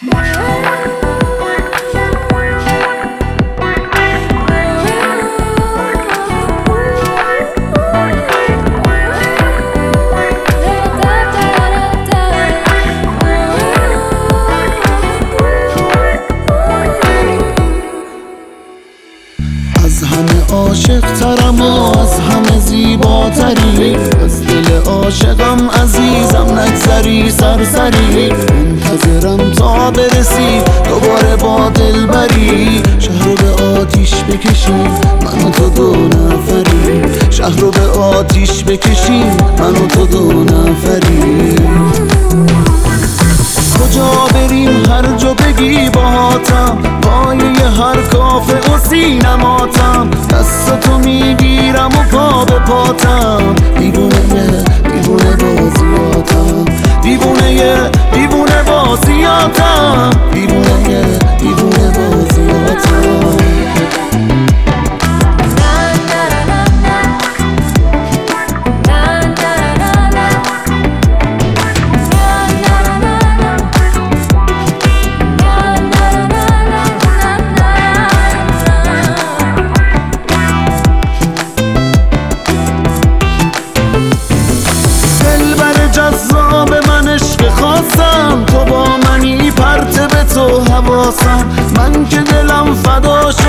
از همه عاشق ترم و از همه زیباتری، از دل عاشقم عزیزم نگذری سرسری. منتظرم تا برسی دوباره با دل بری، شهر رو به آتیش بکشیم من و تو دو نفری، شهر رو به آتیش بکشیم من و تو دو نفری. کجا بریم هر جا بگی باهاتم، پایه هر کافه و سینماتم، دستاتو میگیرم و پا به پاتم. دیوونه بازیاتم، دیوونه بازیاتم، دیوونه بازیاتم. جذاب من عشق خواستم، تو با منی پرت به تو حواسم، من که دلم فداش